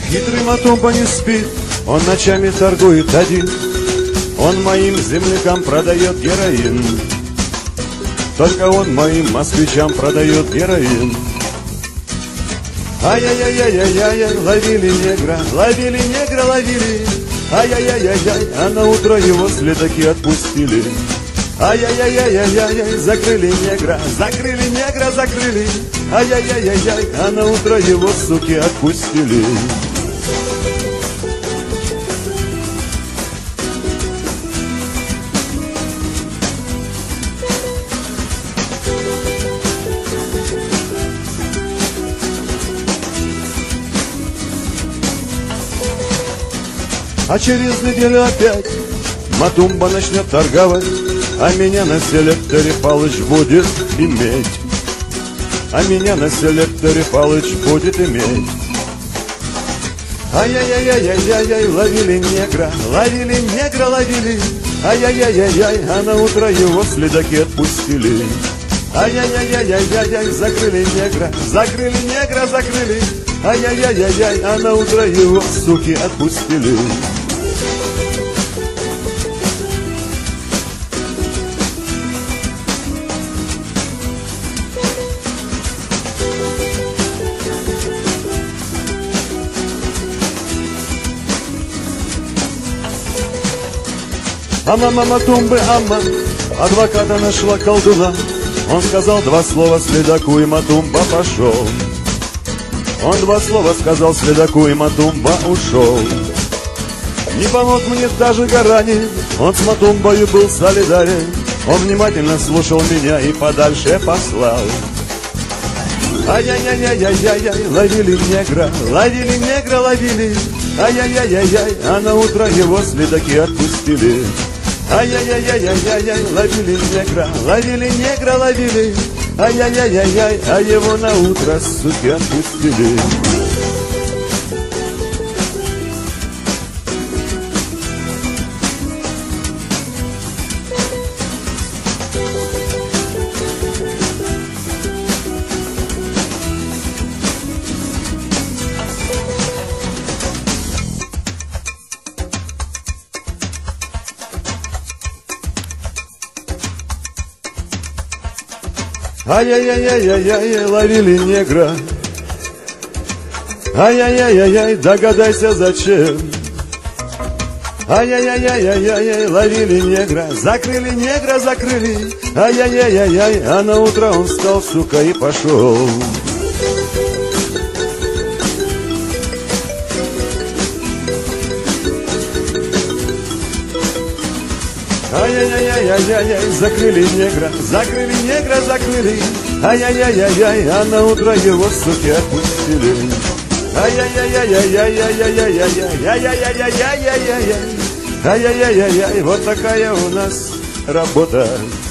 Хитрый Матумба не спит, он ночами торгует один. Он моим землякам продает героин. Только он моим москвичам продает героин. Ай-яй-яй-яй-яй-яй, ловили негра, ловили негра, ловили. Ай-яй-яй-яй-яй, а на утро его следаки отпустили. Ай-яй-яй-яй-яй-яй, закрыли негра, закрыли негра, закрыли. Ай-яй-яй-яй-яй, а на утро его, суки, отпустили. А через неделю опять Матумба начнет торговать, а меня на селекторе Палыч будет иметь. А меня на селекторе Палыч будет иметь. Ай-яй-яй-яй-яй-яй, ловили негра, ловили негра, ловили. Ай-яй-яй-яй-яй, а на утро его следаки отпустили. Ай-яй-яй-яй-яй-яй, закрыли негра, закрыли негра, закрыли. Ай-яй-яй-яй-яй, а на утро его, суки, отпустили. А мама Матумбы, ама, адвоката нашла колдуна. Он сказал два слова следаку, и Матумба пошел. Он два слова сказал следаку, и Матумба ушел. Не помог мне даже Гарани, он с Матумбою был солидарен. Он внимательно слушал меня и подальше послал. Ай-яй-яй-яй-яй-яй, ловили негра, ловили негра, ловили. Ай-яй-яй-яй-яй, а на утро его следаки отпустили. Ай-яй-яй-яй-яй-яй, ловили негра, ловили негра, ловили. Ай-яй-яй-яй-яй, а его на утро, суки, отпустили. Ай-яй-яй-яй-яй, ловили негра. Ай-яй-яй-яй-яй, догадайся зачем. Ай-яй-яй-яй-яй, ловили негра, закрыли негра, закрыли. Ай-яй-яй-яй-яй, а на утро он встал, сука, и пошел. Ай-яй-яй-яй-яй, закрыли негра, закрыли негра, закрыли. Ай-яй-яй-яй-яй, а на утро его, суки, отпустили. Ай-яй-яй-яй-яй-яй-яй-яй-яй-яй-яй-яй-яй-яй, вот такая у нас работа.